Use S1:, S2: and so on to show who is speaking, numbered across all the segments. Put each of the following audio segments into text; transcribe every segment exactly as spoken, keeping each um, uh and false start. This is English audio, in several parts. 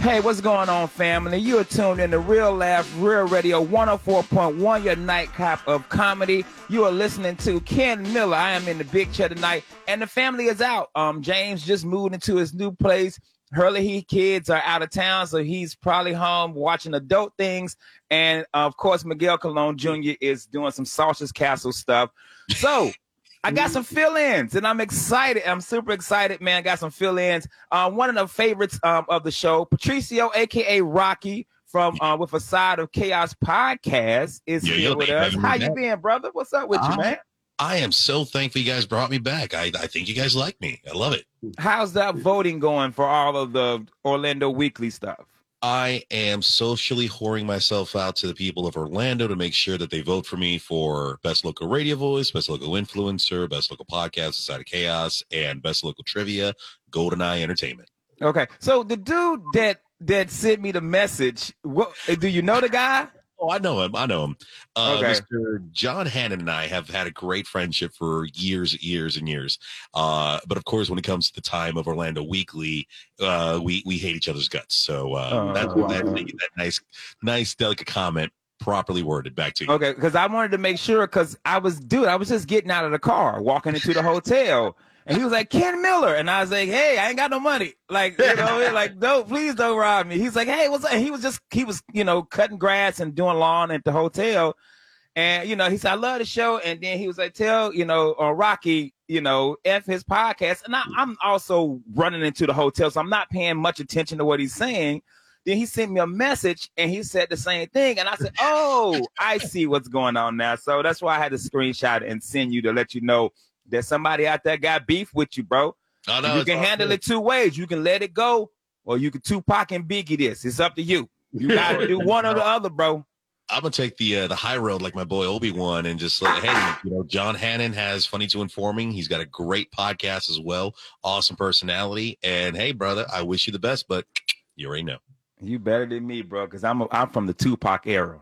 S1: Hey, what's going on, family? You are tuned in to Real Laugh, Real Radio one oh four point one, your nightcap of comedy. You are listening to Ken Miller. I am in the big chair tonight, and the family is out. Um, James just moved into his new place. Hurley, he kids are out of town, so he's probably home watching adult things. And, uh, of course, Miguel Colon Junior is doing some Sausage Castle stuff. So I got some fill-ins, and I'm excited. I'm super excited, man. I got some fill-ins. Uh, one of the favorites um, of the show, Patricio, a k a. Rocky, from uh, With a Side of Chaos podcast, is
S2: yeah,
S1: here with us. How you been, brother? What's up with uh, you, man?
S2: I am so thankful you guys brought me back. I, I think you guys like me. I love it.
S1: How's that voting going for all of the Orlando Weekly stuff?
S2: I am socially whoring myself out to the people of Orlando to make sure that they vote for me for Best Local Radio Voice, Best Local Influencer, Best Local Podcast, Side of Chaos, and Best Local Trivia, GoldenEye Entertainment.
S1: Okay, so the dude that that sent me the message, what, do you know the guy?
S2: Oh, I know him. I know him. Uh,
S1: okay.
S2: Mister John Hannon and I have had a great friendship for years, years, and years. Uh, but of course, when it comes to the time of Orlando Weekly, uh, we we hate each other's guts. So uh, uh, that's uh, that, that nice, nice, delicate comment properly worded back to you.
S1: Okay, because I wanted to make sure, because I was, dude, I was just getting out of the car, walking into the hotel. And he was like, Ken Miller. And I was like, hey, I ain't got no money. Like, you know, like, no, please don't rob me. He's like, hey, what's up? And he was just, he was, you know, cutting grass and doing lawn at the hotel. And, you know, he said, I love the show. And then he was like, tell, you know, uh, Rocky, you know, F his podcast. And I, I'm also running into the hotel, so I'm not paying much attention to what he's saying. Then he sent me a message and he said the same thing. And I said, oh, I see what's going on now. So that's why I had to screenshot and send you to let you know there's somebody out there got beef with you, bro.
S2: Oh, no,
S1: you can handle good. it two ways. You can let it go, or you can Tupac and Biggie this. It's up to you. You got to do one or the other, bro.
S2: I'm gonna take the uh, the high road like my boy Obi-Wan and just like, hey, you know, John Hannon has Funny to Informing. He's got a great podcast as well. Awesome personality. And hey, brother, I wish you the best, but you already know.
S1: You better than me, bro, because I'm a, I'm from the Tupac era.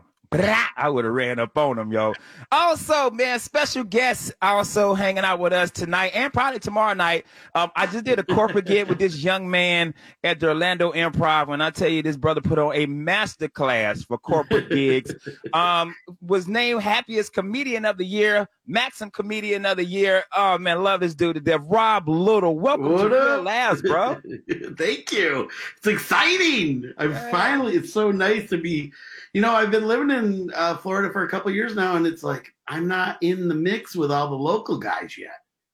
S1: I would have ran up on him, yo. Also, man, special guests also hanging out with us tonight and probably tomorrow night. Um, I just did a corporate gig with this young man at the Orlando Improv. When I tell you, this brother put on a master class for corporate gigs. Um, was named Happiest Comedian of the Year, Maxim Comedian of the Year. Oh, man, love this dude to death. Rob Little, welcome what to Real Laughs, bro.
S3: Thank you. It's exciting. I'm yeah. finally, it's so nice to be. You know, I've been living in uh, Florida for a couple of years now, and it's like I'm not in the mix with all the local guys yet.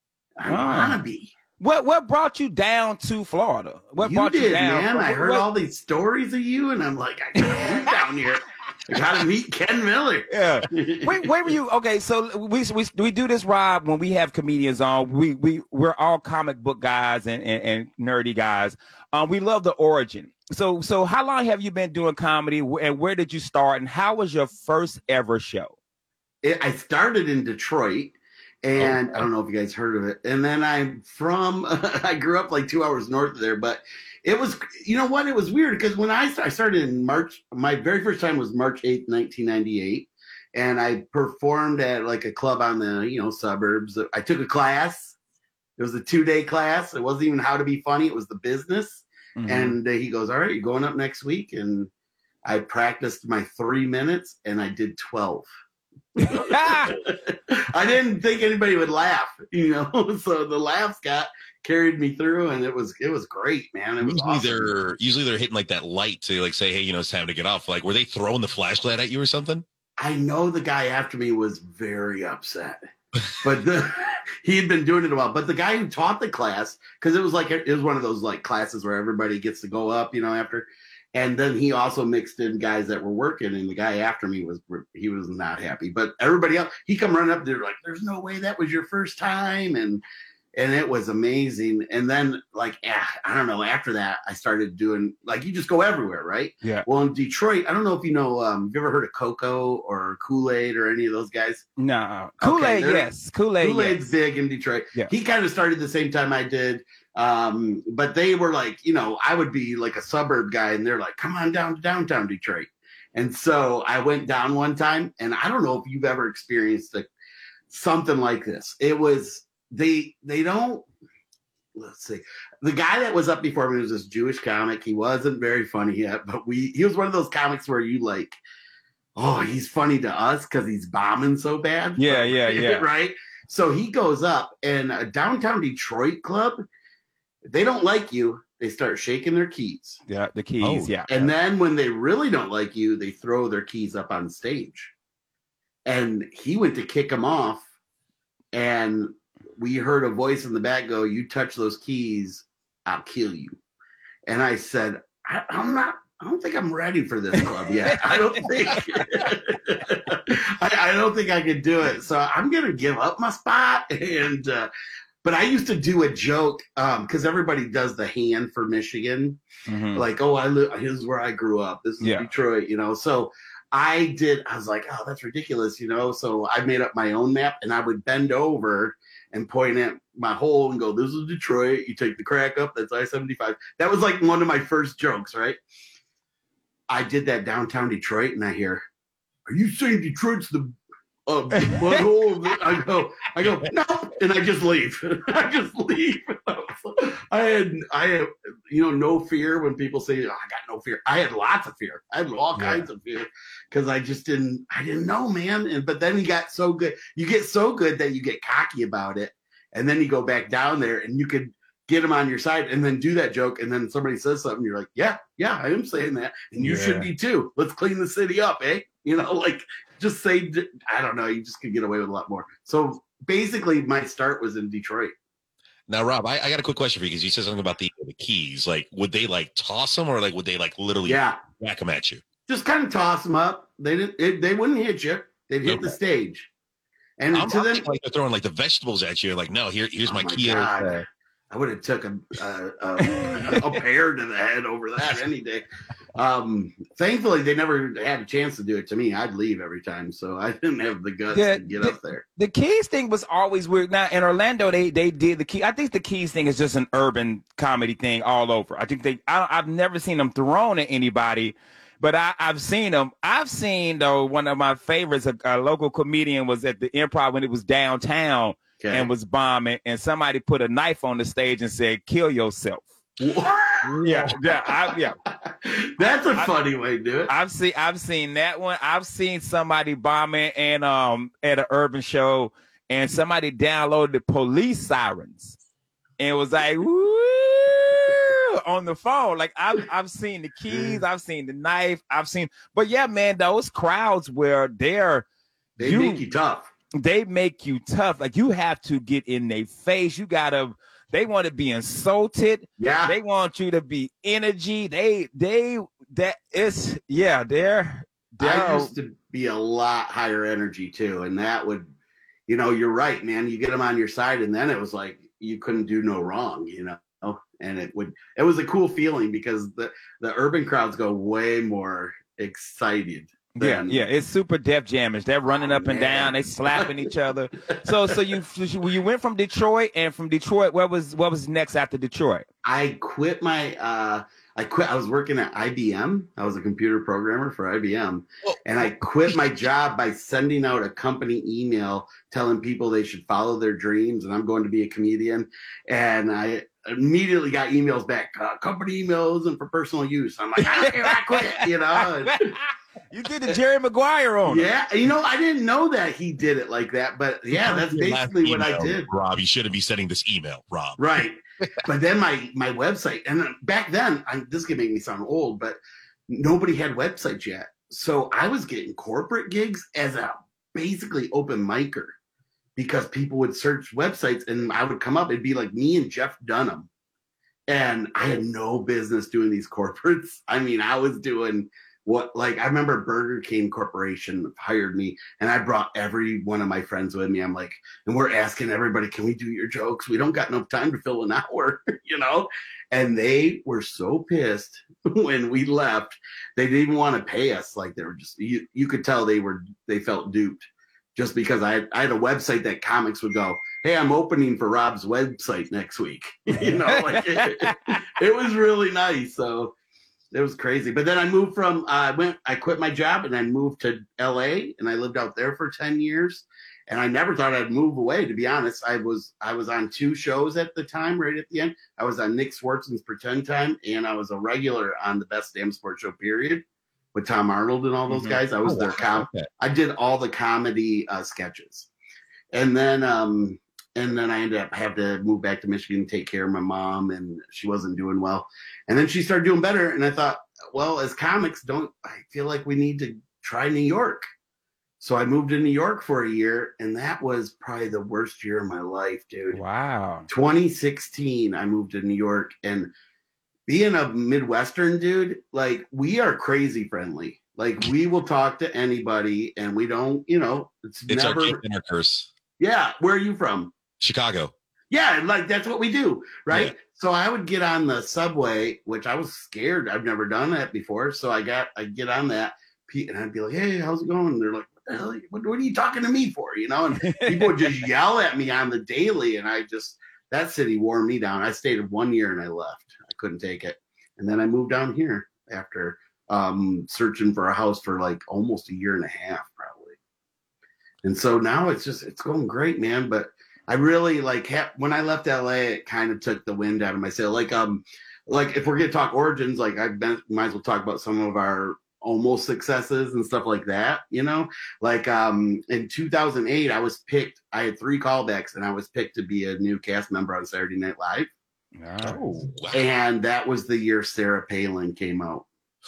S3: I oh. want to be.
S1: What What brought you down to Florida? What
S3: you
S1: brought
S3: did,
S1: you down?
S3: man.
S1: What,
S3: I heard
S1: what?
S3: all these stories of you, and I'm like, I gotta move down here. I gotta meet Ken Miller.
S1: Yeah. Wait, where were you? Okay, so we we we do this, Rob, when we have comedians on. We we we're all comic book guys and and, and nerdy guys. Um, we love the origin. So, so how long have you been doing comedy, and where did you start, and how was your first ever show?
S3: It, I started in Detroit, and okay. I don't know if you guys heard of it. And then I'm from, I grew up like two hours north of there, but it was, you know what? It was weird because when I, I started in March, my very first time was March eighth, nineteen ninety-eight. And I performed at like a club on the, you know, suburbs. I took a class. It was a two day class. It wasn't even how to be funny. It was the business. Mm-hmm. And uh, he goes, all right, you're going up next week. And I practiced my three minutes and I did twelve. I didn't think anybody would laugh, you know, so the laughs got carried me through, and it was it was great, man. It was
S2: usually
S3: awesome.
S2: they're usually they're hitting like that light to like say, hey, you know, it's time to get off. Like, were they throwing the flashlight at you or something?
S3: I know the guy after me was very upset. But the, he had been doing it a while. But the guy who taught the class, because it was like it was one of those like classes where everybody gets to go up, you know, after. And then he also mixed in guys that were working, and the guy after me was he was not happy. But everybody else, he come running up there like, "There's no way that was your first time," and and it was amazing. And then like ah, I don't know. After that, I started doing like you just go everywhere, right?
S1: Yeah.
S3: Well, in Detroit, I don't know if you know. Um, have you ever heard of Coco or Kool-Aid or any of those guys?
S1: No, Kool-Aid, okay, yes, Kool-Aid.
S3: Kool-Aid's
S1: yes.
S3: big in Detroit.
S1: Yeah.
S3: He kind of started the same time I did. Um, but they were like, you know, I would be like a suburb guy, and they're like, come on down to downtown Detroit. And so I went down one time, and I don't know if you've ever experienced a, something like this. It was, they, they don't, let's see. The guy that was up before me was this Jewish comic. He wasn't very funny yet, but we he was one of those comics where you like, oh, he's funny to us because he's bombing so bad.
S1: Yeah, yeah, yeah.
S3: Right? So he goes up, and a downtown Detroit club, they don't like you. They start shaking their keys.
S1: Yeah, the keys,
S2: Oh.
S1: yeah.
S3: And then when they really don't like you, they throw their keys up on stage. And he went to kick them off, and we heard a voice in the back go, "You touch those keys, I'll kill you." And I said, I, I'm not, I don't think I'm ready for this club yet. I don't think, I, I don't think I could do it. So I'm going to give up my spot. And, uh, but I used to do a joke because um, everybody does the hand for Michigan.
S1: Mhm.
S3: Like, oh, I live, here's where I grew up. This is
S1: Yeah.
S3: Detroit, you know? So I did, I was like, oh, that's ridiculous, you know? So I made up my own map, and I would bend over and point at my hole and go, this is Detroit. You take the crack up, that's I seventy-five. That was like one of my first jokes, right? I did that downtown Detroit, and I hear, are you saying Detroit's the, uh, the butthole? of the-" I go, I go, no, and I just leave. I just leave. I had, I had, you know, no fear when people say, oh, I got no fear. I had lots of fear. I had all
S1: Yeah.
S3: kinds of fear because I just didn't, I didn't know, man. And but then he got so good. You get so good that you get cocky about it, and then you go back down there, and you could get them on your side, and then do that joke, and then somebody says something, you're like, yeah, yeah, I am saying that, and you
S1: Yeah.
S3: should be too. Let's clean the city up, eh? You know, like just say, I don't know. You just could get away with a lot more. So basically, my start was in Detroit.
S2: Now, Rob, I, I got a quick question for you because you said something about the, the keys. Like, would they like toss them, or like would they like literally
S3: Yeah.
S2: whack them at you?
S3: Just kind of toss them up. They didn't. It, they wouldn't hit you. They'd hit the
S2: Okay.
S3: stage. And
S2: I'm,
S3: to
S2: I'm
S3: them,
S2: thinking like they're throwing like the vegetables at you. Like, no, here, here's
S3: oh
S2: my,
S3: my
S2: key.
S3: God.
S1: Okay.
S3: I would have took a a, a, a pear to the head over that any day. Um, thankfully, they never had a chance to do it to me. I'd leave every time, so I didn't have the guts
S1: Yeah,
S3: to get
S1: the-
S3: up there.
S1: The keys thing was always weird. Now in Orlando, they they did the key. I think the keys thing is just an urban comedy thing all over. I think they. I, I've never seen them thrown at anybody, but I, I've seen them. I've seen though one of my favorites. A, a local comedian was at the Improv when it was downtown
S3: Okay.
S1: and was bombing, and somebody put a knife on the stage and said, "Kill yourself." Yeah, yeah, I, yeah.
S3: That's a
S1: I-
S3: funny way to do it.
S1: I've seen I've seen that one. I've seen somebody bombing and um at an urban show, and somebody downloaded police sirens and was like, woo, on the phone. Like I've I've seen the keys, I've seen the knife, I've seen, but yeah, man, those crowds where they're
S3: They
S1: you-
S3: make you tough.
S1: they make you tough. Like you have to get in their face. You gotta. They want to be insulted.
S3: Yeah.
S1: They want you to be energy. They they that it's yeah. They're
S3: I
S1: they're
S3: used to be a lot higher energy too, and that would, you know, you're right, man. You get them on your side, and then it was like you couldn't do no wrong, you know. And it would, it was a cool feeling because the the urban crowds go way more excited.
S1: yeah
S3: than-
S1: yeah. It's super Def Jammers. They're running
S3: Oh,
S1: up and
S3: man.
S1: down. They slapping each other. So so you you went from Detroit, and from Detroit, what was what was next after Detroit?
S3: I quit my uh I quit I was working at I B M. I was a computer programmer for I B M.
S2: Oh.
S3: And I quit my job by sending out a company email telling people they should follow their dreams, and I'm going to be a comedian. And I immediately got emails back, uh, company email isn't for personal use. I'm like, I don't care, I quit, you know. And-
S1: You did the Jerry Maguire on it.
S3: yeah, you know, I didn't know that he did it like that, but yeah, that's
S2: Your last
S3: basically what I
S2: email,
S3: did.
S2: Rob, you shouldn't be sending this email, Rob.
S3: Right. But then my my website, and then back then, I, this could make me sound old, but nobody had websites yet. So I was getting corporate gigs as a basically open micer because people would search websites and I would come up. It'd be like me and Jeff Dunham. And I had no business doing these corporates. I mean, I was doing what, like, I remember Burger King Corporation hired me, and I brought every one of my friends with me. I'm like, and we're asking everybody, can we do your jokes? We don't got enough time to fill an hour, you know? And they were so pissed when we left. They didn't even want to pay us. Like, they were just, you, you could tell they were, they felt duped just because I had, I had a website that comics would go, hey, I'm opening for Rob's website next week. You know, like it, it was really nice. So it was crazy. But then I moved from, uh, I went, I quit my job and I moved to L A, and I lived out there for ten years. And I never thought I'd move away, to be honest. I was I was on two shows at the time, right at the end. I was on Nick Swartzen's Pretend Time, and I was a regular on the Best Damn Sports Show, period, with Tom Arnold and all those mm-hmm. guys. I was oh, their wow. com. Okay. I did all the comedy uh, sketches. And then um, and then I ended up having to move back to Michigan and take care of my mom, and she wasn't doing well. And then she started doing better, and I thought, well, as comics, don't I feel like we need to try New York. So I moved to New York for a year, and that was probably the worst year of my life, dude.
S1: Wow.
S3: twenty sixteen, I moved to New York, and being a Midwestern dude, like, we are crazy friendly. Like, we will talk to anybody, and we don't, you know, it's,
S2: it's
S3: never.
S2: It's our and our curse.
S3: Yeah. Where are you from?
S2: Chicago.
S3: Yeah, like, that's what we do, right?
S2: Yeah.
S3: So I would get on the subway, which I was scared. I've never done that before. So I got, I get on that, and I'd be like, hey, how's it going? And they're like, what the hell? What, what are you talking to me for? You know, and people would just yell at me on the daily. And I just, that city wore me down. I stayed one year and I left. I couldn't take it. And then I moved down here after um, searching for a house for like almost a year and a half, probably. And so now it's just, it's going great, man. But I really like ha- when I left L A, it kind of took the wind out of my sail. Like, um, like if we're going to talk origins, like I've been, might as well talk about some of our almost successes and stuff like that, you know, like um in two thousand eight I was picked, I had three callbacks and I was picked to be a new cast member on Saturday Night Live.
S1: Nice.
S2: Oh, wow.
S3: And that was the year Sarah Palin came out.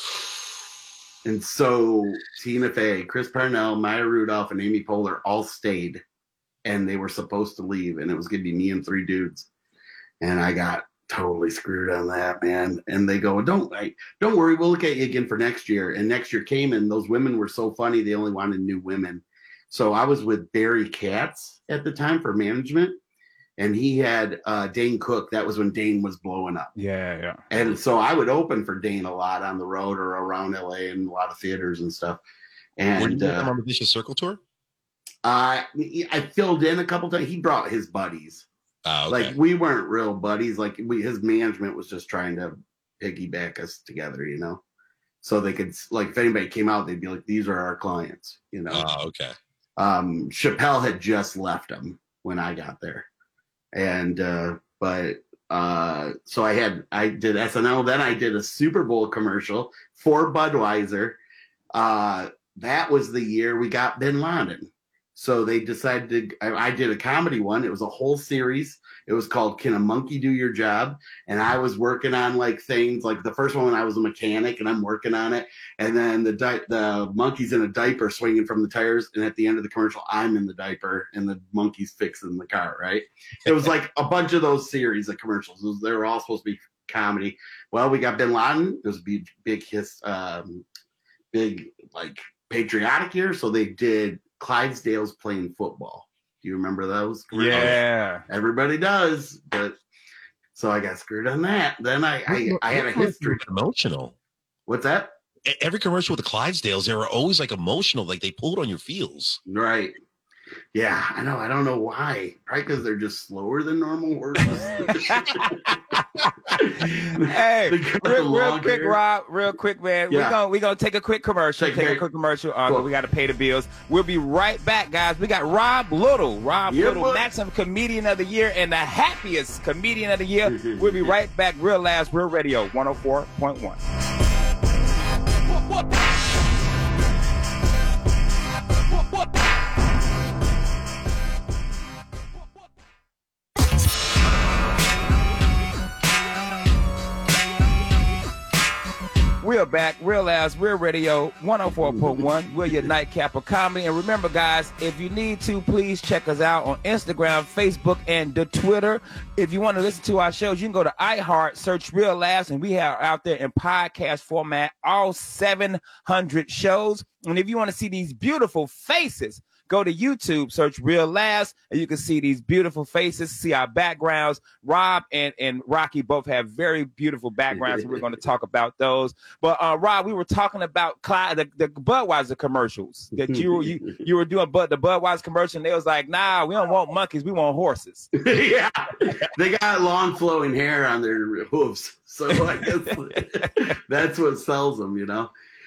S3: And so Tina Fey, Chris Parnell, Maya Rudolph, and Amy Poehler all stayed, and they were supposed to leave, and it was gonna be me and three dudes, and I got totally screwed on that, man. And they go, don't like, don't worry, we'll look at you again for next year. And next year came, and those women were so funny, they only wanted new women. So I was with Barry Katz at the time for management, and he had uh, Dane Cook. That was when Dane was blowing up.
S1: Yeah, yeah.
S3: And so I would open for Dane a lot on the road or around L A and a lot of theaters and stuff. And
S2: were you
S3: uh,
S2: on the Vicious Circle tour?
S3: I I filled in a couple times. He brought his buddies.
S2: Oh, okay.
S3: Like, we weren't real buddies. Like, we, his management was just trying to piggyback us together, you know, so they could, like, if anybody came out, they'd be like, these are our clients, you know.
S2: Oh, okay.
S3: Um, Chappelle had just left him when I got there. And, uh, but, uh, so I had, I did S N L. Then I did a Super Bowl commercial for Budweiser. Uh, that was the year we got Bin Laden. So they decided to, I, I did a comedy one. It was a whole series. It was called Can a Monkey Do Your Job? And I was working on like things like the first one, I was a mechanic and I'm working on it. And then the di- the monkey's in a diaper swinging from the tires. And at the end of the commercial, I'm in the diaper and the monkey's fixing the car, right? It was like a bunch of those series of commercials. Was, they were all supposed to be comedy. Well, we got Bin Laden. It was a big, big, his, um, big like patriotic year. So they did Clydesdale's playing football. Do you remember those?
S1: Yeah.
S3: Everybody does. But so I got screwed on that. Then I I, I had a history.
S2: Emotional.
S3: What's that?
S2: Every commercial with the Clydesdales, they were always like emotional, like they pulled on your feels.
S3: Right. Yeah, I know. I don't know why. Probably because they're just slower than normal horses.
S1: Hey, real, real quick, Rob. Real quick, man.
S3: Yeah.
S1: We're gonna we gonna take a quick commercial.
S3: Take
S1: Take,
S3: care.
S1: a quick commercial. Uh,
S3: Cool.
S1: We got to pay the bills. We'll be right back, guys. We got Rob Little, Rob
S3: Yeah,
S1: Little,
S3: boy.
S1: Maximum Comedian of the Year and the happiest comedian of the year. We'll be right back. Real Last Real Radio, one hundred four point one. We are back, Real Ass, Real Radio, one oh four point one. We're your nightcap of comedy. And remember, guys, if you need to, please check us out on Instagram, Facebook, and the Twitter. If you want to listen to our shows, you can go to iHeart, search Real Ass, and we are out there in podcast format, all seven hundred shows. And if you want to see these beautiful faces, go to YouTube, search Real Last, and you can see these beautiful faces, see our backgrounds. Rob and, and Rocky both have very beautiful backgrounds, and we're going to talk about those. But uh, Rob, we were talking about Clyde, the, the Budweiser commercials that you, you you were doing, but the Budweiser commercial, and they was like, nah, we don't want monkeys, we want horses.
S3: Yeah, they got long flowing hair on their hooves, so I guess that's what sells them, you know.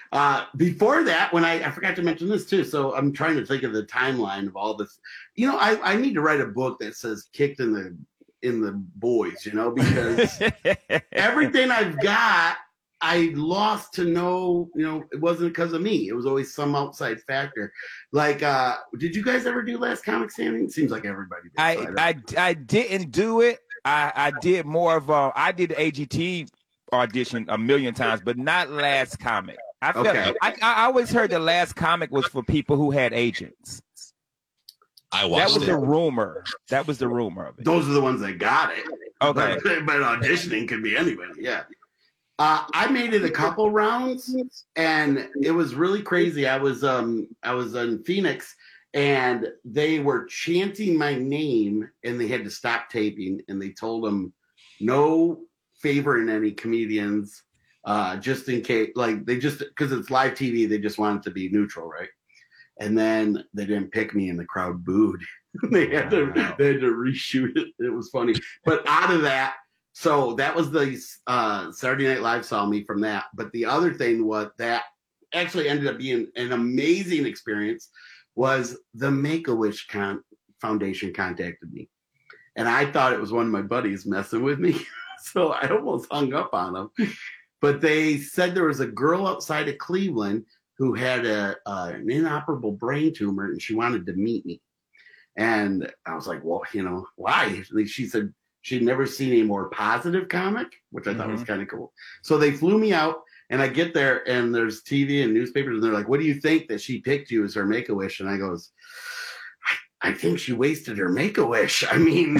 S3: Uh, before that, when I, I forgot to mention this too, so I'm trying to think of the timeline of all this. You know, I, I need to write a book that says "kicked in the in the boys," you know, because everything I've got, I lost to no, you know, it wasn't because of me. It was always some outside factor. Like, uh, did you guys ever do Last Comic Standing? It seems like everybody did.
S1: I,
S3: so
S1: I, I, I didn't do it. I, I did more of a, I did the A G T audition a million times, but not Last Comic. I felt,
S3: Okay.
S1: I, I always heard the Last Comic was for people who had agents.
S2: I
S1: That
S2: watched
S1: was
S2: it.
S1: the rumor. That was the rumor of it.
S3: Those are the ones that got it.
S1: Okay.
S3: But, but auditioning could be anybody. Yeah. Uh, I made it a couple rounds, and it was really crazy. I was um I was in Phoenix, and they were chanting my name, and they had to stop taping, and they told them no favoring any comedians, uh, just in case, like they just because it's live T V, they just wanted to be neutral, right? And then they didn't pick me, and the crowd booed. they had to
S1: Wow.
S3: they had to reshoot it. It was funny, but out of that. So that was the uh, Saturday Night Live saw me from that. But the other thing was that actually ended up being an amazing experience was the Make-A-Wish con- Foundation contacted me. And I thought it was one of my buddies messing with me. So I almost hung up on them. But they said there was a girl outside of Cleveland who had a, uh, an inoperable brain tumor, and she wanted to meet me. And I was like, well, you know, why? She said, she'd never seen a more positive comic, which I thought
S1: Mm-hmm.
S3: was kind of cool. So they flew me out, and I get there, and there's T V and newspapers, and they're like, what do you think that she picked you as her Make-A-Wish? And I goes, I, I think she wasted her Make-A-Wish. I mean,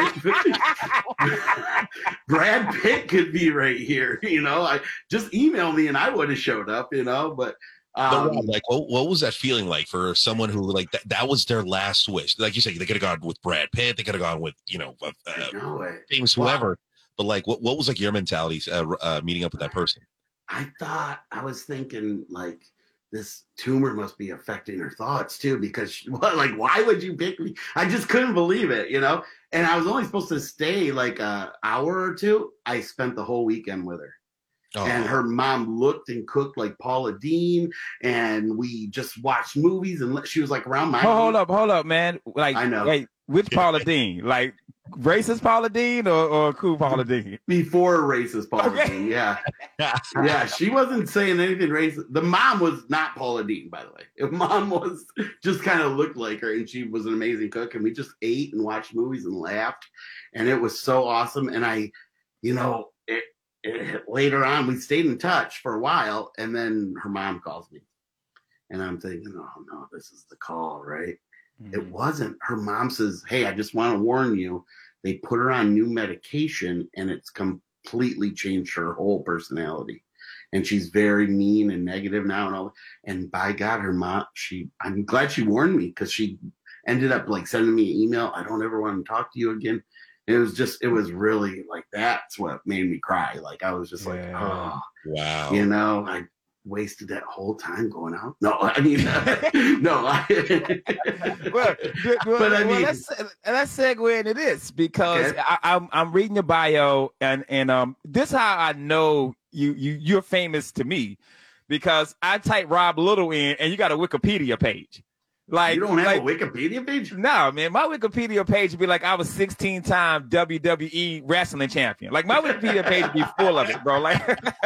S3: Brad Pitt could be right here, you know? I just email me, and I would have showed up, you know? But
S2: But
S3: um,
S2: Rob, like, what, what was that feeling like for someone who, like, that, that was their last wish? Like you said, they could have gone with Brad Pitt. They could have gone with, you know, uh,
S3: I know it.
S2: famous
S3: Wow.
S2: whoever. But, like, what, what was, like, your mentality uh, uh, meeting up with that person?
S3: I thought, I was thinking, like, this tumor must be affecting her thoughts, too, because, she, well, like, why would you pick me? I just couldn't believe it, you know? And I was only supposed to stay, like, an hour or two. I spent the whole weekend with her.
S2: Oh.
S3: And her mom looked and cooked like Paula Deen, and we just watched movies, and she was like around my
S1: Hold, hold
S3: age.
S1: up, hold up, man. Like,
S3: I know.
S1: Wait, which Paula Dean? Like, racist Paula Dean or, or cool Paula Dean?
S3: Before racist Paula
S1: Okay.
S3: Deen, yeah. Yeah, she wasn't saying anything racist. The mom was not Paula Deen, by the way. The mom was just kind of looked like her, and she was an amazing cook, and we just ate and watched movies and laughed, and it was so awesome. And I, you know, it, it, later on, we stayed in touch for a while, and then her mom calls me, and I'm thinking, oh no, this is the call, right? It wasn't. Her mom says, hey, I just want to warn you, they put her on new medication, and it's completely changed her whole personality. And she's very mean and negative now. And all. And by God, her mom, she, I'm glad she warned me, because she ended up like sending me an email. I don't ever want to talk to you again. And it was just, it was really like, that's what made me cry. Like, I was just like,
S1: Yeah.
S3: oh,
S2: Wow.
S3: you know, I wasted that whole time going out. No, I mean, no. I,
S1: well, good- well,
S3: But I
S1: well,
S3: mean-
S1: let's let's segue into this because
S3: Okay.
S1: I, I'm I'm reading your bio and and um this how I know you you you're famous to me because I type Rob Little in and you got a Wikipedia page. Like
S3: you don't have
S1: like,
S3: a Wikipedia page?
S1: No, man, my Wikipedia page would be like I was sixteen time W W E wrestling champion. Like my Wikipedia page would be full of it, bro. Like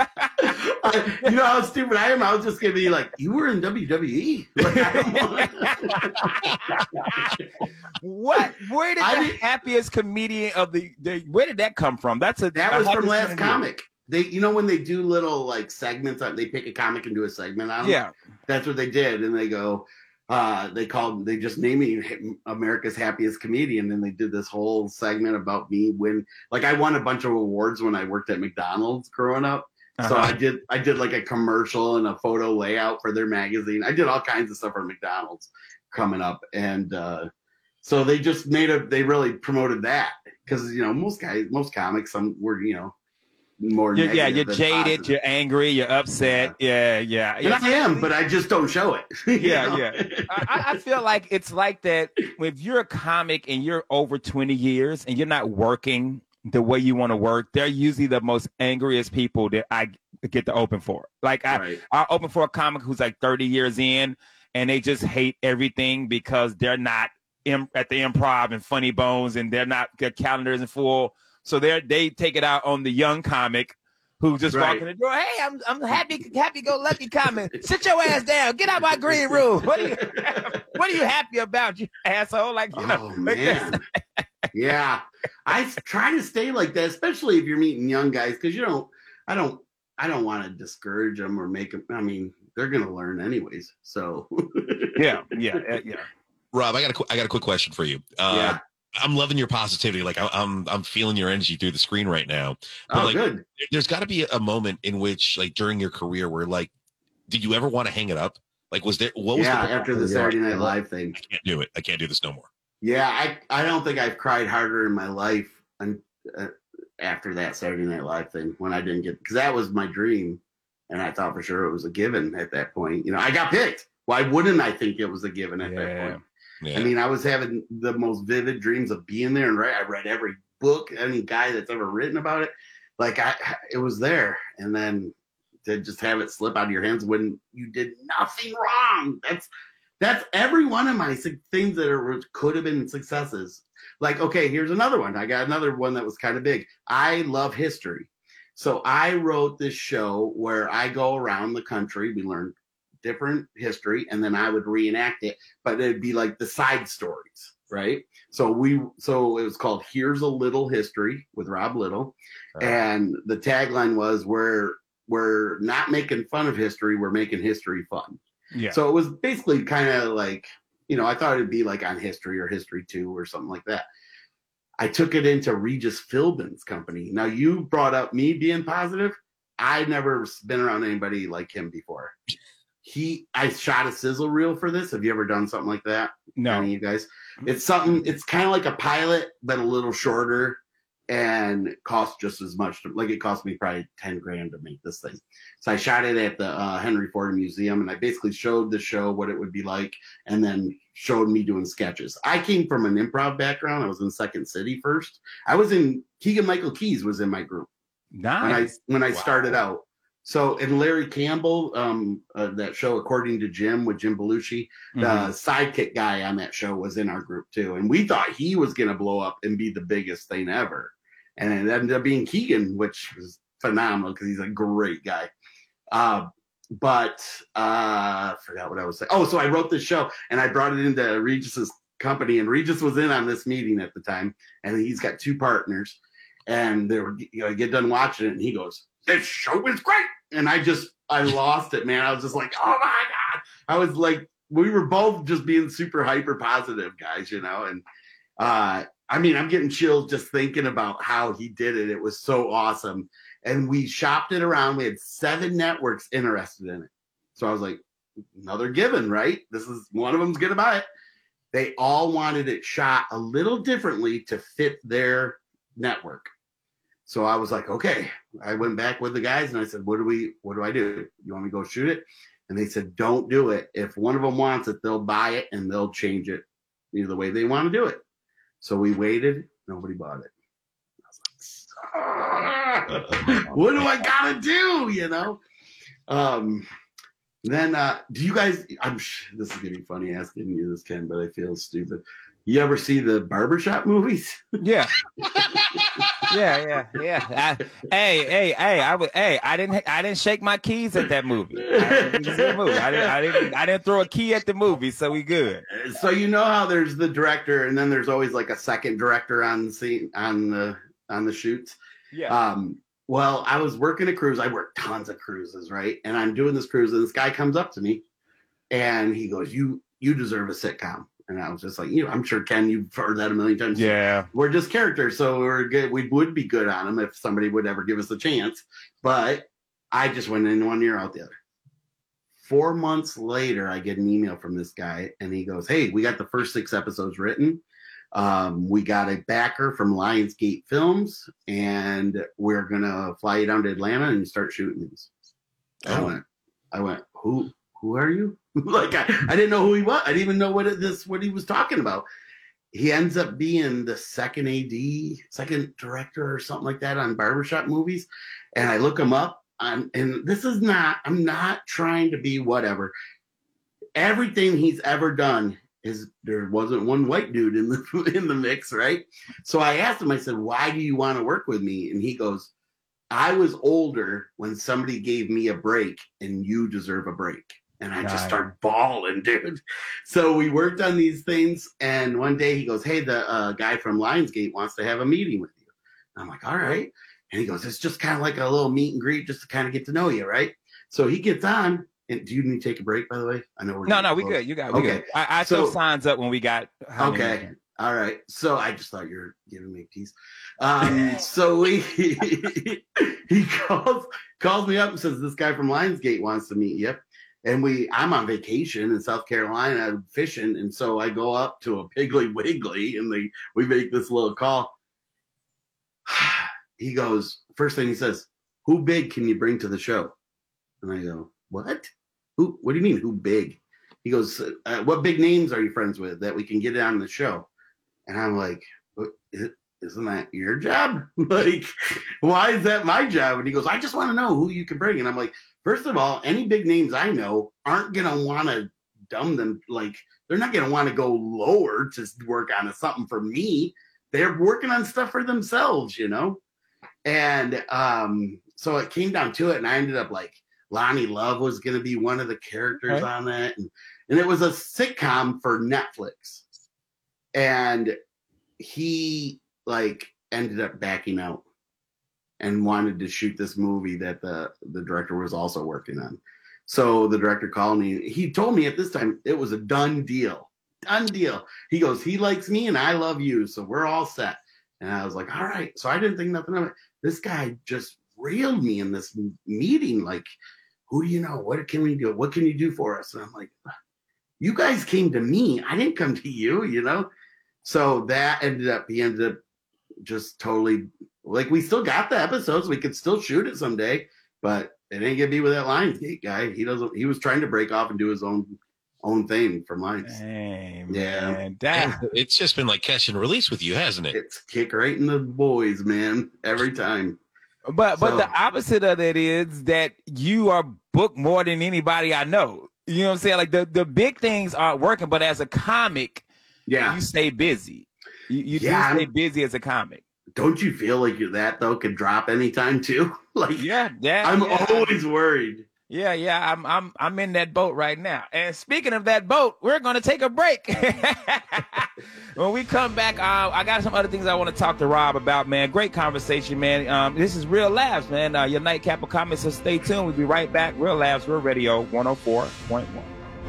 S3: I, you know how stupid I am? I was just gonna be like, you were in W W E. Like, I
S1: what? Where did
S3: I
S1: the
S3: didn't-
S1: happiest comedian of the, the where did that come from? That's a
S3: that
S1: a
S3: was from
S1: happiest
S3: Last
S1: comedian.
S3: Comic. They, you know, when they do little like segments, on, they pick a comic and do a segment on. 'em?
S1: Yeah.
S3: That's what they did, and they go. Uh, they called. They just named me America's Happiest Comedian, and they did this whole segment about me when, like, I won a bunch of awards when I worked at McDonald's growing up. So
S1: Uh-huh.
S3: I did. I did like a commercial and a photo layout for their magazine. I did all kinds of stuff for McDonald's coming up, and uh, so they just made a. They really promoted that because you know most guys, most comics, some were you know more.
S1: You're, yeah,
S3: negative
S1: you're
S3: than
S1: jaded,
S3: positive.
S1: you're angry, you're upset. Yeah, yeah.
S3: And
S1: yeah.
S3: I am, but I just don't show it. you
S1: Yeah,
S3: know?
S1: yeah. I, I feel like it's like that if you're a comic and you're over twenty years and you're not working the way you want to work, they're usually the most angriest people that I get to open for. Like I,
S3: Right.
S1: I open for a comic who's like thirty years in, and they just hate everything because they're not in, at the Improv and Funny Bones, and they're not, their calendar isn't full. So they they take it out on the young comic who just
S3: Right.
S1: walk in the door. Hey, I'm I'm happy happy go lucky comic. Sit your ass down. Get out my green room. What are you What are you happy about, you asshole? Like you know,
S3: Oh
S1: like this.
S3: man. Yeah. I s- try to stay like that, especially if you're meeting young guys, because you don't I don't I don't want to discourage them or make them. I mean, they're gonna learn anyways. So
S1: Yeah, yeah, uh, yeah.
S2: Rob, I got a qu- I got a quick question for you. Uh,
S3: yeah.
S2: I'm loving your positivity. Like I, I'm I'm feeling your energy through the screen right now. But
S3: Oh,
S2: like,
S3: good.
S2: there's got to be a moment in which, like during your career, where like, did you ever want to hang it up? Like, was there? What was
S3: Yeah,
S2: the,
S3: after the Saturday Night Live thing.
S2: I can't do it. I can't do this no more.
S3: Yeah, I I don't think I've cried harder in my life and uh, after that Saturday Night Live thing when I didn't get, because that was my dream, and I thought for sure it was a given at that point. You know, I got picked. Why wouldn't I think it was a given at that
S1: Yeah.
S3: point?
S2: Yeah.
S3: I mean, I was having the most vivid dreams of being there, and right, I read every book, any guy that's ever written about it. Like I, it was there, and then to just have it slip out of your hands when you did nothing wrong. That's that's every one of my su- things that are, could have been successes. Like, okay, here's another one. I got another one that was kind of big. I love history, so I wrote this show where I go around the country. We learn different history, and then I would reenact it, but it'd be like the side stories, right? So we, so it was called "Here's a Little History" with Rob Little,
S1: Uh,
S3: and the tagline was, "We're we're not making fun of history, we're making history fun."
S1: yeah.
S3: So it was basically kind of like, you know, I thought it'd be like on History or History Two or something like that. I took it into Regis Philbin's company. Now you brought up me being positive. I'd never been around anybody like him before. He, I shot a sizzle reel for this. Have you ever done something like that?
S1: no.
S3: Any of you guys? It's something. It's kind of like a pilot, but a little shorter, and cost just as much. To, like it cost me probably ten grand to make this thing. So I shot it at the uh, Henry Ford Museum, and I basically showed the show what it would be like, and then showed me doing sketches. I came from an improv background. I was in Second City first. I was in Keegan Michael Keys was in my group
S1: Nice.
S3: when I when I
S1: Wow.
S3: started out. So, and Larry Campbell, um, uh, that show According to Jim with Jim Belushi, the
S1: Mhm.
S3: sidekick guy on that show was in our group too, and we thought he was going to blow up and be the biggest thing ever, and it ended up being Keegan, which was phenomenal because he's a great guy. Uh, but uh, I forgot what I was saying. Oh, so I wrote this show and I brought it into Regis's company, and Regis was in on this meeting at the time, and he's got two partners, and they were, you know, I get done watching it, and he goes, "This show is great," and I just I lost it, man. I was just like, "Oh my god!" I was like, we were both just being super hyper positive guys, you know, and uh, I mean, I'm getting chills just thinking about how he did it. It was so awesome. And we shopped it around. We had seven networks interested in it. So I was like, another given, right? This is one of them's going to buy it. They all wanted it shot a little differently to fit their network. So I was like, okay. I went back with the guys and I said, what do we, what do I do? You want me to go shoot it? And they said, don't do it. If one of them wants it, they'll buy it and they'll change it, you know, the way they want to do it. So we waited. Nobody bought it. I was like, "Ah, what do I gotta do? You know. Um, then uh, do you guys? I'm. This is gonna be funny asking you this, Ken, but I feel stupid. You ever see the barbershop movies?
S1: Yeah. yeah, yeah, yeah. I, hey, hey, hey! I was, hey, I didn't, I didn't shake my keys at that movie. I didn't, see the movie. I didn't, I didn't, I didn't throw a key at the movie, so we good.
S3: So you know how there's the director, and then there's always like a second director on the scene on the on the shoots.
S1: Yeah.
S3: Um, well, I was working a cruise. I worked tons of cruises, right? And I'm doing this cruise, and this guy comes up to me, and he goes, "You you deserve a sitcom." And I was just like, you know, I'm sure, Ken, you've heard that a million times.
S1: Yeah.
S3: We're just characters, so we're good. We would be good on them if somebody would ever give us a chance. But I just went in one ear, out the other. Four months later, I get an email from this guy, and he goes, "Hey, we got the first six episodes written. Um, we got a backer from Lionsgate Films, and we're gonna fly you down to Atlanta and start shooting these." I
S2: Oh.
S3: went, I went, who, who are you? Like I, I didn't know who he was. I didn't even know what it, this, what he was talking about. He ends up being the second A D, second director or something like that on barbershop movies. And I look him up I'm, and this is not, I'm not trying to be whatever. Everything he's ever done is, there wasn't one white dude in the in the mix, right? So I asked him, I said, why do you want to work with me? And he goes, I was older when somebody gave me a break, and you deserve a break. And I just started bawling, dude. So we worked on these things, and one day he goes, hey, the uh, guy from Lionsgate wants to have a meeting with you. And I'm like, all right. And he goes, it's just kind of like a little meet and greet just to kind of get to know you, right? So he gets on. And do you need to take a break, by the way? I know we're
S1: no, no, we good. You got we okay. Good. I, I so, took signs up when we got.
S3: Okay, all right. So I just thought you were giving me peace. Um, so we he calls calls me up and says this guy from Lionsgate wants to meet you, and we I'm on vacation in South Carolina fishing, and so I go up to a Piggly Wiggly, and they we make this little call. He goes, first thing he says, "Who big can you bring to the show?" And I go, what? Who? What do you mean, who big? He goes, uh, what big names are you friends with that we can get on the show? And I'm like, isn't that your job? Like, why is that my job? And he goes, I just want to know who you can bring. And I'm like, first of all, any big names I know aren't going to want to dumb them. Like, they're not going to want to go lower to work on something for me. They're working on stuff for themselves, you know? And um, so it came down to it, and I ended up like, Lonnie Love was going to be one of the characters okay. on that. And, and it was a sitcom for Netflix. And he like ended up backing out and wanted to shoot this movie that the, the director was also working on. So the director called me. He told me at this time it was a done deal. Done deal. He goes, he likes me and I love you. So we're all set. And I was like, all right. So I didn't think nothing of it. This guy just reeled me in this meeting like, who do you know? What can we do? What can you do for us? And I'm like, you guys came to me. I didn't come to you, you know? So that ended up, he ended up just totally, like, we still got the episodes. We could still shoot it someday, but it ain't gonna be with that Lionsgate guy. He doesn't, he was trying to break off and do his own own thing from Lions.
S1: Dang,
S3: yeah.
S1: Man. That,
S2: it's just been like catch and release with you, hasn't it?
S3: It's kick right in the boys, man, every time.
S1: But but
S3: so,
S1: the opposite of that is that you are booked more than anybody I know. You know what I'm saying? Like the, the big things aren't working, but as a comic,
S3: yeah,
S1: you stay busy. You, you
S3: yeah,
S1: do stay busy as a comic.
S3: Don't you feel like you're that though could drop anytime too? Like
S1: yeah, yeah.
S3: I'm
S1: yeah.
S3: always worried.
S1: Yeah, yeah, I'm I'm I'm in that boat right now. And speaking of that boat, we're gonna take a break. When we come back, uh, I got some other things I want to talk to Rob about, man. Great conversation, man. Um, this is Real Labs, man. Uh, your nightcap of comments, so stay tuned. We'll be right back. Real Labs, Real Radio, one oh four point one.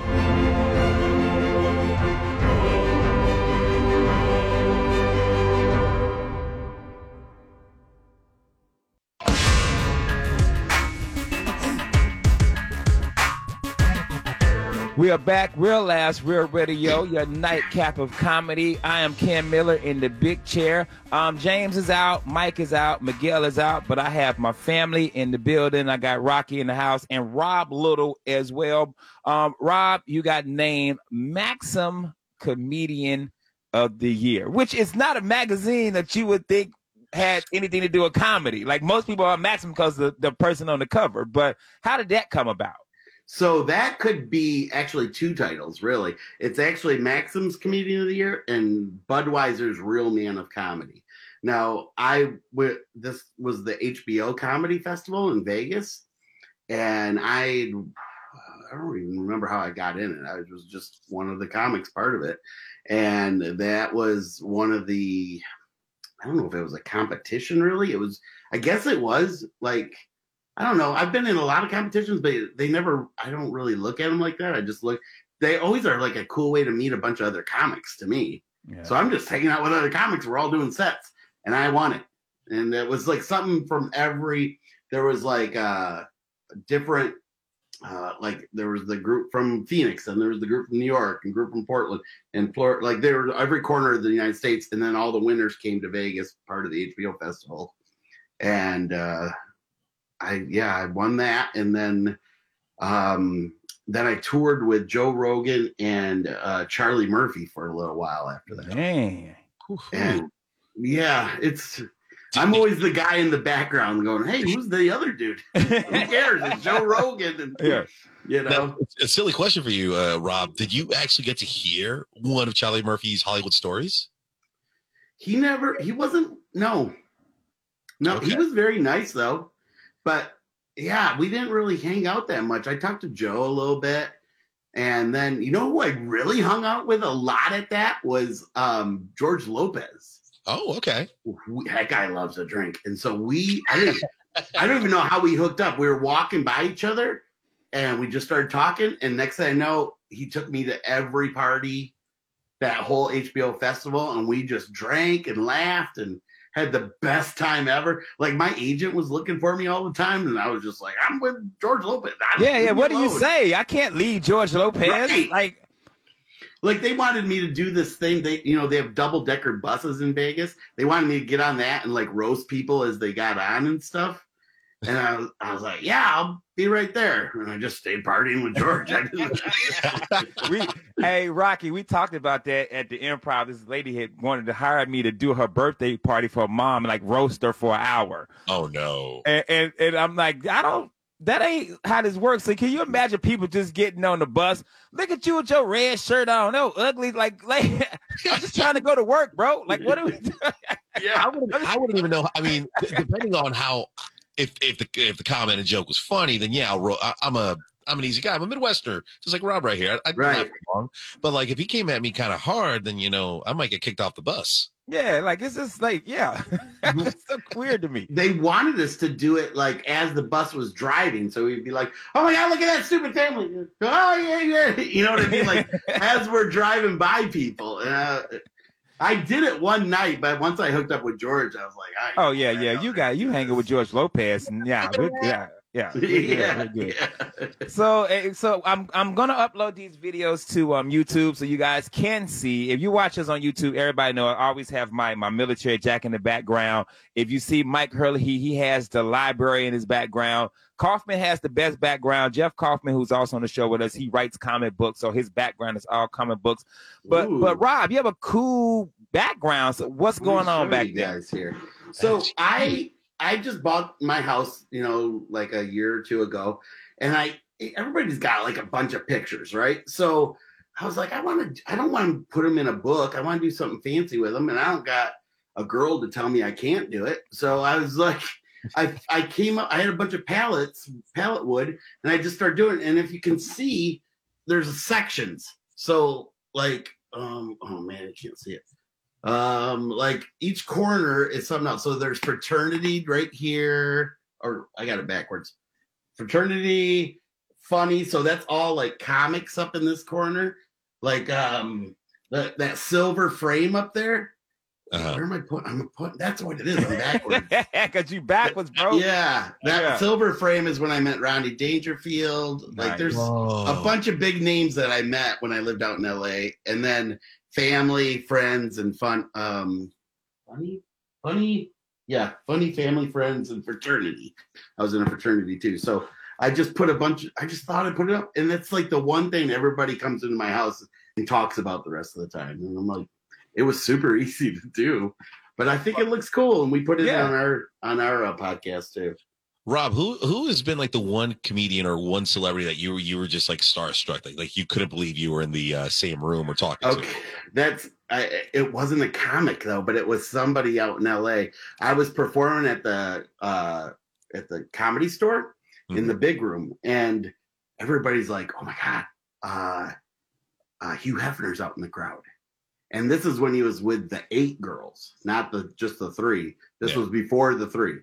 S1: We are back, Real Laughs, Real Radio, your nightcap of comedy. I am Ken Miller in the big chair. Um, James is out, Mike is out, Miguel is out, but I have my family in the building. I got Rocky in the house and Rob Little as well. Um, Rob, you got named Maxim Comedian of the Year, which is not a magazine that you would think had anything to do with comedy. Like most people are Maxim because of the, the person on the cover. But how did that come about?
S3: So that could be actually two titles, really. It's actually Maxim's Comedian of the Year and Budweiser's Real Man of Comedy. Now, I w- this was the H B O Comedy Festival in Vegas, and I I don't even remember how I got in it. I was just one of the comics part of it, and that was one of the I don't know if it was a competition, really. It was, I guess it was like. I don't know. I've been in a lot of competitions, but they never, I don't really look at them like that. I just look, they always are like a cool way to meet a bunch of other comics to me. Yeah. So I'm just hanging out with other comics. We're all doing sets and I won it. And it was like something from every, there was like uh different, uh, like there was the group from Phoenix and there was the group from New York and group from Portland and Florida. Like they were every corner of the United States. And then all the winners came to Vegas, part of the H B O festival. And, uh, I yeah, I won that, and then um, then I toured with Joe Rogan and uh, Charlie Murphy for a little while after that.
S1: Dang.
S3: And yeah, it's I'm always the guy in the background going, "Hey, who's the other dude? Who cares? It's Joe Rogan." And,
S1: yeah.
S3: You know,
S2: now, a silly question for you, uh, Rob. Did you actually get to hear one of Charlie Murphy's Hollywood stories?
S3: He never, he wasn't, no. No, okay. He was very nice, though. But, yeah, we didn't really hang out that much. I talked to Joe a little bit. And then, you know who I really hung out with a lot at that was um, George Lopez.
S2: Oh, okay.
S3: That guy loves a drink. And so we, I didn't, I don't even know how we hooked up. We were walking by each other. And we just started talking, and next thing I know, he took me to every party, that whole H B O festival, and we just drank and laughed and had the best time ever. Like, my agent was looking for me all the time, and I was just like, I'm with George Lopez.
S1: Yeah, yeah, what do you say? I can't leave George Lopez.
S3: Right.
S1: Like,
S3: like, they wanted me to do this thing. They, you know, they have double-decker buses in Vegas. They wanted me to get on that and, like, roast people as they got on and stuff. And I was, I was like, yeah, I'll be right there. And I just stayed partying with George. I didn't...
S1: we, hey, Rocky, we talked about that at the Improv. This lady had wanted to hire me to do her birthday party for her mom and like roast her for an hour.
S2: Oh, no.
S1: And, and, and I'm like, I don't, that ain't how this works. So can you imagine people just getting on the bus? Look at you with your red shirt on. No, ugly. Like, like I'm just trying to go to work, bro. Like, what are we doing?
S2: Yeah, I wouldn't, I wouldn't even know. I mean, depending on how... If if the if the comment and joke was funny, then yeah, I'll ro- I, I'm a I'm an easy guy. I'm a Midwesterner, just like Rob right here. I, I'd
S3: right.
S2: Wrong. But like if he came at me kind of hard, then you know I might get kicked off the bus.
S1: Yeah, like it's just like yeah, it's so weird to me.
S3: They wanted us to do it like as the bus was driving, so we'd be like, "Oh my god, look at that stupid family!" Oh yeah, yeah, you know what I mean? Like as we're driving by people. Uh, I did it one night, but once I hooked up with George, I was like, I
S1: "Oh yeah, yeah, you got you hanging with George Lopez, and yeah, we're, yeah, yeah, we're
S3: yeah,
S1: good, we're good.
S3: yeah."
S1: So, so I'm I'm gonna upload these videos to um YouTube so you guys can see. If you watch us on YouTube, everybody know I always have my my military jacket in the background. If you see Mike Hurley, he he has the library in his background. Kaufman has the best background. Jeff Kaufman, who's also on the show with us, he writes comic books, so his background is all comic books. But
S3: Ooh.
S1: but Rob, you have a cool background. So what's going on back there?
S3: Guys here. So I I just bought my house, you know, like a year or two ago, and I everybody's got like a bunch of pictures, right? So I was like, I want to, I don't want to put them in a book. I want to do something fancy with them, and I don't got a girl to tell me I can't do it. So I was like. I I came up, I had a bunch of pallets, pallet wood, and I just started doing it. And if you can see, there's sections. So like, um, oh man, I can't see it. Um, like each corner is something else. So there's fraternity right here, or I got it backwards. Fraternity, funny. So that's all like comics up in this corner. Like um, that that silver frame up there.
S2: Uh-huh.
S3: Where am I putting? I'm putting. That's what it is. I'm backwards.
S1: Because you backwards, bro.
S3: Yeah, that
S1: yeah.
S3: silver frame is when I met Rodney Dangerfield. Nice. Like, there's Whoa. a bunch of big names that I met when I lived out in L A, and then family, friends, and fun. Um, funny, funny, yeah, funny family, friends, and fraternity. I was in a fraternity too, so I just put a bunch. Of, I just thought I'd put it up, and that's like the one thing everybody comes into my house and talks about the rest of the time, and I'm like. It was super easy to do, but I think it looks cool, and we put it yeah. on our on our uh, podcast too.
S2: Rob, who who has been like the one comedian or one celebrity that you were you were just like starstruck, like, like you couldn't believe you were in the uh, same room or talking
S3: okay.
S2: to?
S3: That's I, it wasn't a comic though, but it was somebody out in L A. I was performing at the uh, at the Comedy Store mm-hmm. in the big room, and everybody's like, "Oh my god, uh, uh, Hugh Hefner's out in the crowd." And this is when he was with the eight girls, not the just the three. This yeah. was before the three.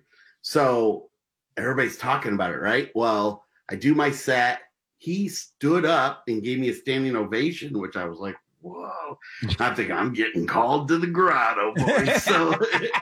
S3: So everybody's talking about it, right? Well, I do my set. He stood up and gave me a standing ovation, which I was like, whoa. I think I'm getting called to the grotto, boys. So,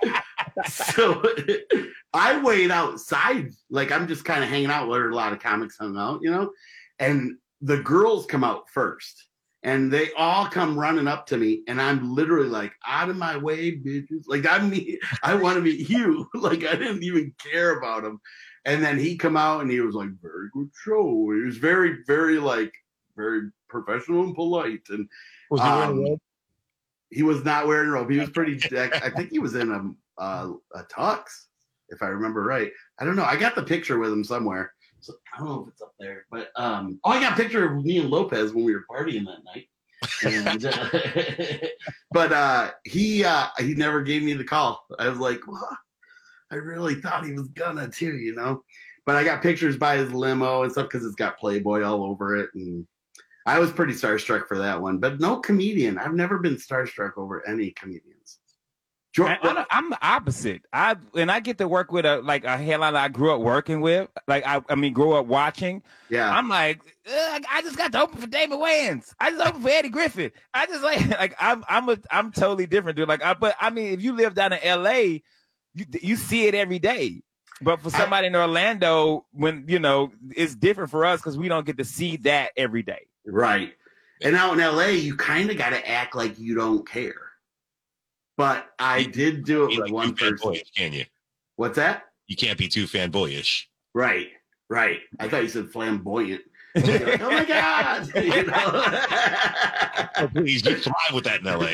S3: so I wait outside. Like I'm just kind of hanging out where a lot of comics hung out, you know? And the girls come out first. And they all come running up to me, and I'm literally like, out of my way, bitches. Like, I mean, I want to meet you. Like, I didn't even care about him. And then he come out, and he was like, very good show. He was very, very, like, very professional and polite. And
S2: was he
S3: um,
S2: wearing a robe?
S3: He was not wearing a robe. He was pretty, I think he was in a, uh, a tux, if I remember right. I don't know. I got the picture with him somewhere. So I don't know if it's up there, but um, oh, I got a picture of me and Lopez when we were partying that night. And, uh, but uh, he uh, he never gave me the call. I was like, well, I really thought he was gonna too, you know. But I got pictures by his limo and stuff because it's got Playboy all over it, and I was pretty starstruck for that one. But no comedian. I've never been starstruck over any comedians.
S1: I, I, I'm the opposite. I when I get to work with a like a headliner I grew up working with, like I, I mean, grew up watching.
S3: Yeah,
S1: I'm like, I just got to open for David Wayans. I just opened for Eddie Griffin. I just like, like I'm, I'm, a, I'm totally different, dude. Like, I, but I mean, if you live down in L A, you you see it every day. But for somebody I, in Orlando, when you know, it's different for us because we don't get to see that every day.
S3: Right. And out in L A, you kind of got to act like you don't care. But I you, did do it with like one person.
S2: Can you?
S3: What's that?
S2: You can't be too fanboyish.
S3: Right, right. I thought you said flamboyant. Like, oh my God! You know?
S2: Oh, please, you thrive with that in L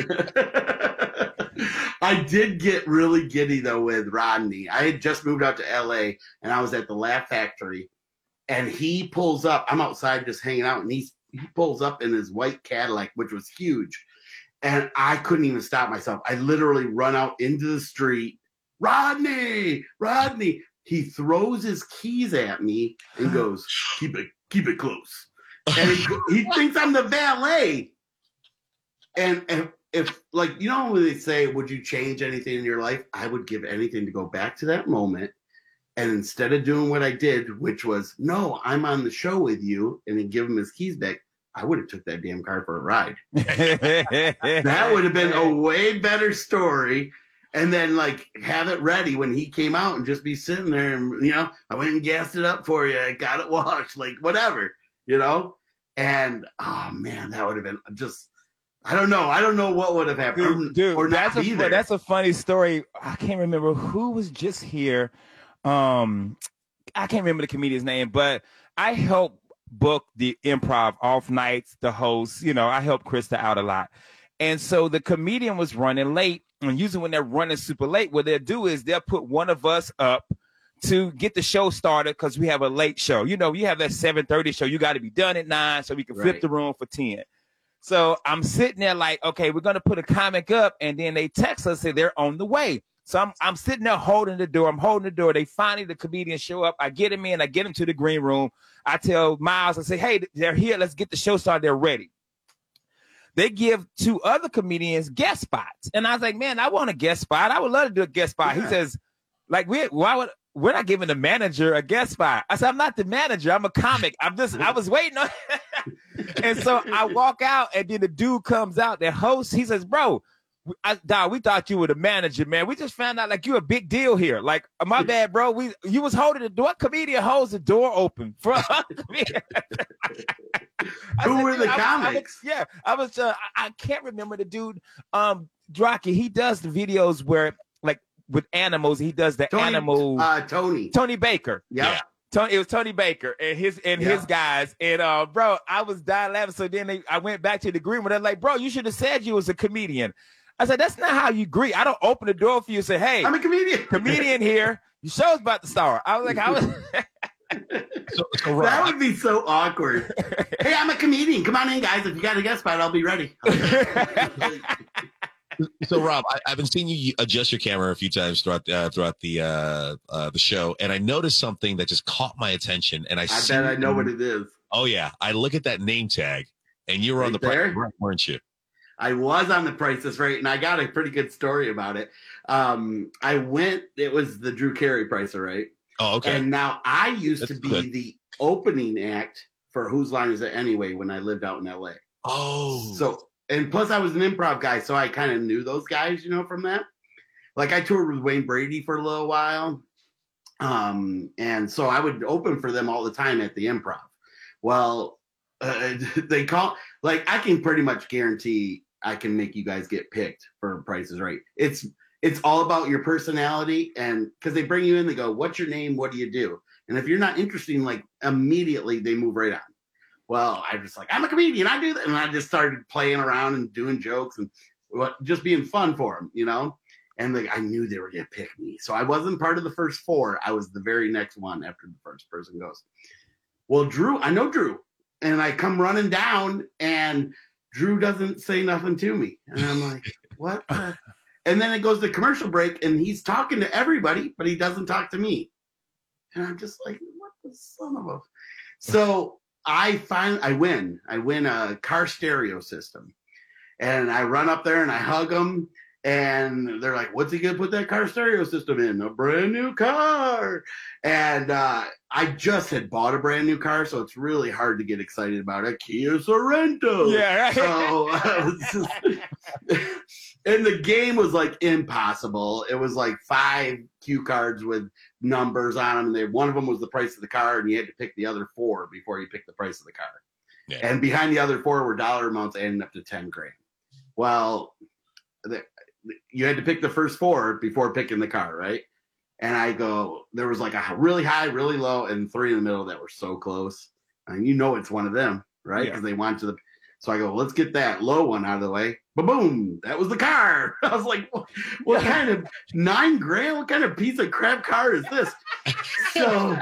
S2: A.
S3: I did get really giddy though with Rodney. I had just moved out to L A and I was at the Laugh Factory, and he pulls up. I'm outside just hanging out, and he's he pulls up in his white Cadillac, which was huge. And I couldn't even stop myself. I literally run out into the street. Rodney, Rodney. He throws his keys at me and goes, keep it, keep it close. And he, he thinks I'm the valet. And, and if, like, you know when they say, would you change anything in your life? I would give anything to go back to that moment. And instead of doing what I did, which was, no, I'm on the show with you, and then give him his keys back, I would have took that damn car for a ride. That would have been a way better story. And then, like, have it ready when he came out and just be sitting there and, you know, I went and gassed it up for you. I got it washed, like, whatever, you know? And, oh, man, that would have been just, I don't know. I don't know what would have happened.
S1: Dude, dude
S3: or not
S1: that's, a, that's a funny story. I can't remember who was just here. Um, I can't remember the comedian's name, but I helped book the Improv off nights, the host, you know, I helped Krista out a lot. And so the comedian was running late, and usually when they're running super late, what they'll do is they'll put one of us up to get the show started because we have a late show. You know, you have that seven thirty show. You got to be done at nine so we can flip right. the room for ten. So I'm sitting there like, okay, we're going to put a comic up, and then they text us, say they're on the way. So I'm I'm sitting there holding the door. I'm holding the door. They finally, the comedians show up. I get him in. I get him to the green room. I tell Miles, I say, hey, they're here. Let's get the show started. They're ready. They give two other comedians guest spots. And I was like, man, I want a guest spot. I would love to do a guest spot. Yeah. He says, like, we why would we're not giving the manager a guest spot. I said, I'm not the manager. I'm a comic. I'm just, I was waiting on. And so I walk out, and then the dude comes out, the host. He says, bro, I, dog, we thought you were the manager, man. We just found out like you're a big deal here. Like, my bad, bro. We you was holding the door. What comedian holds the door open for a comedian?
S3: Who
S1: said,
S3: were the
S1: I,
S3: comics?
S1: I, I, yeah, I was. Uh, I, I can't remember the dude. Um, Draki. He does the videos where like with animals. He does the
S3: Tony,
S1: animal.
S3: Uh, Tony.
S1: Tony Baker.
S3: Yep. Yeah.
S1: Tony, it was Tony Baker and his and yeah. his guys. And uh, bro, I was dying laughing. So then they, I went back to the green room. They're like, bro, you should have said you was a comedian. I said, that's not how you greet. I don't open the door for you and say, hey,
S3: I'm a comedian.
S1: Comedian here. Your show's about to start. I was like, I was.
S2: so, so Rob,
S3: that would be so awkward. Hey, I'm a comedian. Come on in, guys. If you got a guest spot, I'll be ready.
S2: So, Rob, I, I've been seeing you adjust your camera a few times throughout uh, throughout the uh, uh, the show, and I noticed something that just caught my attention. And I,
S3: I bet I know what it is.
S2: Oh yeah, I look at that name tag, and you were right on the
S3: there?
S2: Price, weren't you?
S3: I was on the Price is Right, and I got a pretty good story about it. Um, I went, it was the Drew Carey Price is Right.
S2: Oh, okay.
S3: And now I used
S2: That's
S3: to be
S2: good.
S3: the opening act for Whose Line Is It Anyway when I lived out in L A.
S2: Oh.
S3: So, and plus I was an improv guy, so I kind of knew those guys, you know, from that. Like I toured with Wayne Brady for a little while. Um, and so I would open for them all the time at the Improv. Well, uh, they call, like I can pretty much guarantee I can make you guys get picked for Price is Right. It's it's all about your personality, and because they bring you in, they go, "What's your name? What do you do?" And if you're not interesting, like immediately they move right on. Well, I just like I'm a comedian, I do that, and I just started playing around and doing jokes and what, just being fun for them, you know. And like I knew they were gonna pick me. So I wasn't part of the first four. I was the very next one after the first person goes. Well, Drew, I know Drew. And I come running down and Drew doesn't say nothing to me. And I'm like, what the? And then it goes to commercial break and he's talking to everybody, but he doesn't talk to me. And I'm just like, what the son of a. So I find I win. I win a car stereo system. And I run up there and I hug them. And they're like, what's he going to put that car stereo system in? A brand new car. And uh, I just had bought a brand new car, so it's really hard to get excited about a Kia Sorento.
S1: Yeah, right.
S3: So, uh, just, and the game was like impossible. It was like five cue cards with numbers on them. And they, one of them was the price of the car, and you had to pick the other four before you picked the price of the car. Yeah. And behind the other four were dollar amounts adding up to ten grand. Well, the, you had to pick the first four before picking the car, right? And I go, there was like a really high, really low, and three in the middle that were so close. And you know it's one of them, right? Because yeah. they went to the. So I go, let's get that low one out of the way. Ba-boom! That was the car. I was like, what, what kind of nine grand? What kind of piece of crap car is this? So,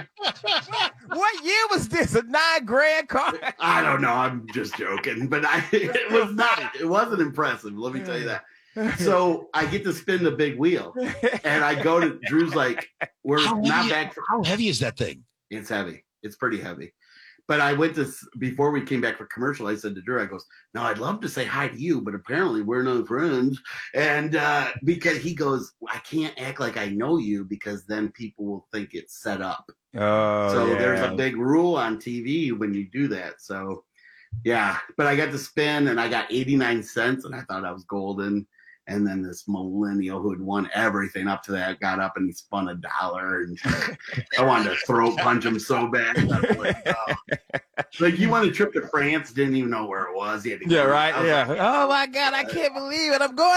S1: what year was this? A nine grand car?
S3: I don't know. I'm just joking, but I it was not. It wasn't impressive. Let me tell you that. So I get to spin the big wheel, and I go to Drew's like, we're
S2: how
S3: not
S2: heavy,
S3: back. For,
S2: how heavy is that thing?
S3: It's heavy. It's pretty heavy. But I went to, before we came back for commercial, I said to Drew, I goes, now I'd love to say hi to you, but apparently we're no friends. And uh, because he goes, I can't act like I know you because then people will think it's set up.
S1: Oh,
S3: so
S1: yeah.
S3: There's a big rule on T V when you do that. So, yeah. But I got to spin, and I got eighty-nine cents, and I thought I was golden. And then this millennial who had won everything up to that got up and he spun a dollar, and I wanted to throat punch him so bad. I was like, oh. Like he won a trip to France, didn't even know where it was. He had to
S1: yeah,
S3: go.
S1: right. Yeah.
S3: Like,
S1: oh my God, I can't believe it. I'm going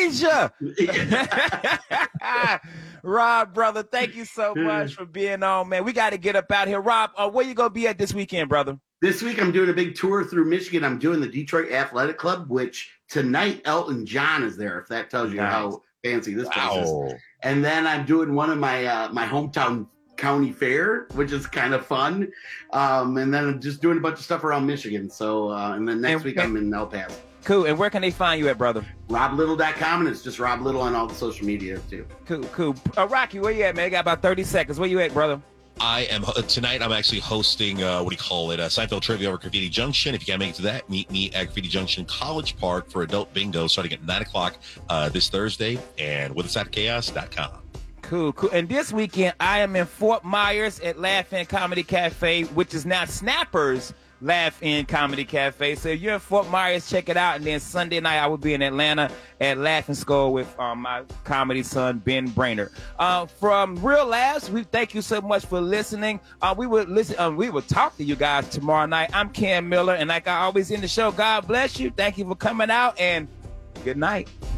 S1: to Asia. Rob, brother, thank you so much for being on, man. We got to get up out here. Rob, uh, where you gonna be at this weekend, brother?
S3: This week, I'm doing a big tour through Michigan. I'm doing the Detroit Athletic Club, which tonight Elton John is there, if that tells you nice. How fancy this wow. place is. And then I'm doing one of my uh, my hometown county fair, which is kind of fun. Um, and then I'm just doing a bunch of stuff around Michigan. So, uh, and then next and, week, I'm in El Paso.
S1: Cool. And where can they find you at, brother?
S3: rob little dot com, and it's just Rob Little on all the social media, too.
S1: Cool, cool. Uh, Rocky, where you at, man? I got about thirty seconds. Where you at, brother?
S2: I am uh, tonight. I'm actually hosting. Uh, what do you call it? Uh, Seinfeld trivia over Graffiti Junction. If you can't make it to that, meet me at Graffiti Junction College Park for adult bingo starting at nine o'clock uh, this Thursday, and with us at chaos dot com.
S1: Cool, cool. And this weekend, I am in Fort Myers at Laugh-In Comedy Cafe, which is now Snappers Laugh-In Comedy Cafe. So if you're in Fort Myers, check it out. And then Sunday night, I will be in Atlanta at Laughing Skull with um, my comedy son, Ben Brainerd. Uh, from Real Laughs, we thank you so much for listening. Uh, we will listen. Um, we will talk to you guys tomorrow night. I'm Ken Miller, and like I always end the show, God bless you. Thank you for coming out, and good night.